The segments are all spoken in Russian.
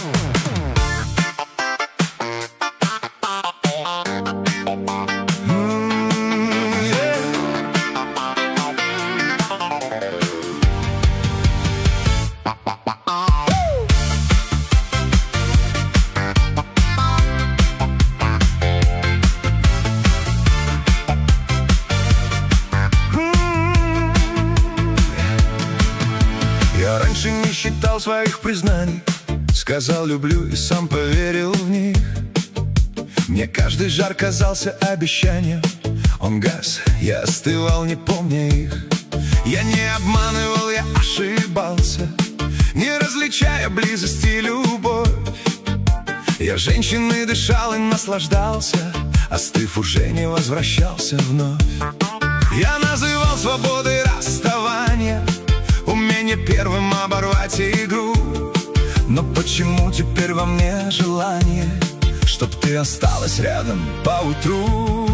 Я раньше не считал своих признаний, сказал люблю и сам поверил в них. Мне каждый жар казался обещанием, он гас, я остывал, не помня их. Я не обманывал, я ошибался, не различая близость и любовь. Я женщиной дышал и наслаждался, остыв, уже не возвращался вновь. Я называл свободой расставания, умение первым оборвать игру. Но почему теперь во мне желание, чтоб ты осталась рядом поутру?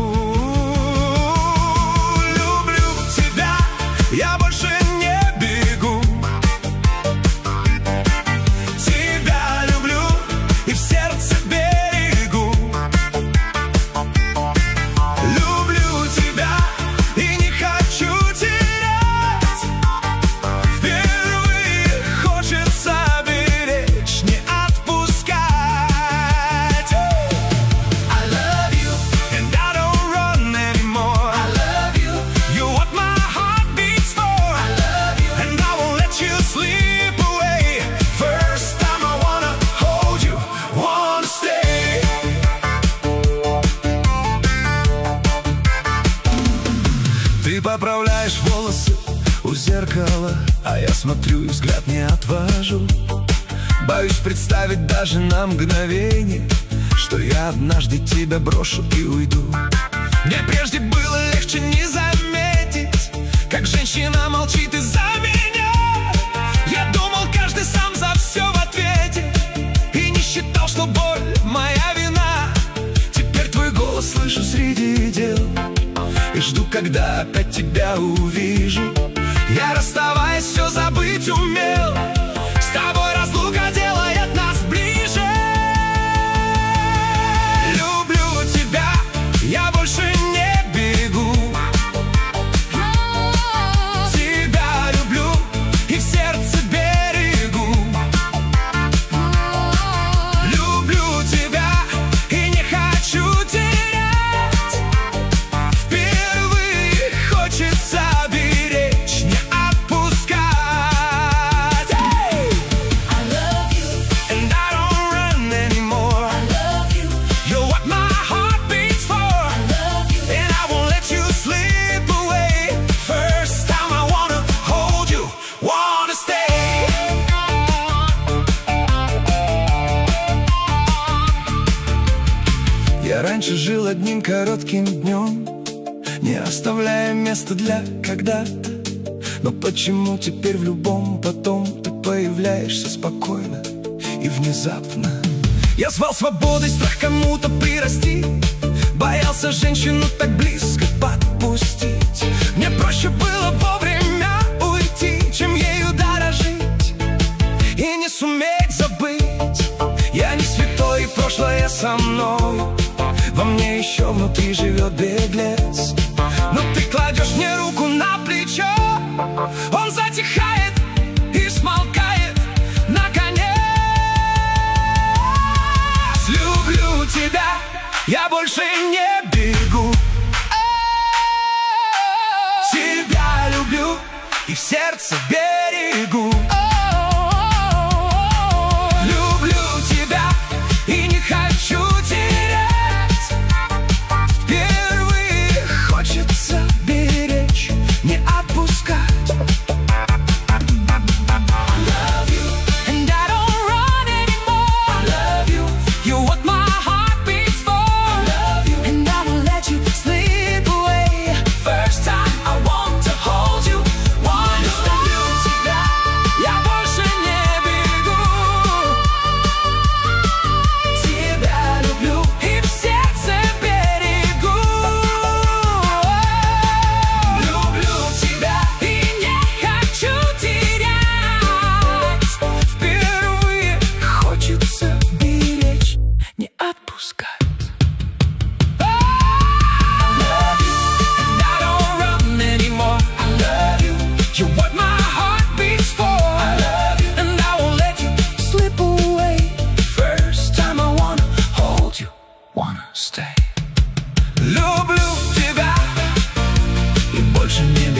Люблю тебя, я больше не бегу. Тебя люблю и в сердце берегу. Люблю тебя и не хочу терять. Впервые хочется беречь, не отпускать. I love you, and I don't run anymore. I love you, you're what my heart beats for. I love you, and I won't let you slip away. First time I wanna hold you, wanna stay. Ты поправляешь волосы у зеркала, а я смотрю и взгляд не отвожу. Боюсь представить даже на мгновение, что я однажды тебя брошу и уйду. Мне прежде было легче не заметить, как женщина молчит из-за меня. Я думал, каждый сам за все в ответе, и не считал, что боль моя вина. Теперь твой голос слышу среди дел, и жду, когда опять тебя увижу. Я, расставаясь, все забыть умел. С тобой разлука делает нас ближе. Люблю тебя, я больше не бегу. Тебя люблю и в сердце берегу. Люблю тебя и не хочу терять. Впервые хочется беречь, не отпускать. I love you, and I don't run anymore. I love you, you're what my heart beats for. I love you, and I won't let you slip away. First time I wanna hold you, wanna stay. Я раньше жил одним коротким днем, не оставляя места для когда-то. Но почему теперь в любом потом ты появляешься спокойно и внезапно? Я звал свободой страх кому-то прирасти, боялся женщину так близко подпустить. Мне проще было вовремя уйти, чем ею дорожить и не суметь забыть. Я не святой, и прошлое со мной, во мне еще внутри живет беглец. Но ты кладешь мне руку на плечо, он затихает и смолкает наконец. Люблю тебя, я больше не бегу. Тебя люблю и в сердце берегу. Люблю тебя и не хочу терять. Впервые хочется беречь, не отпускать. I love you, and I don't run anymore. I love you, you're what my heart beats for. I love you, and I won't let you slip away. First time I want to hold you, wanna stay.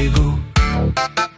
берегу.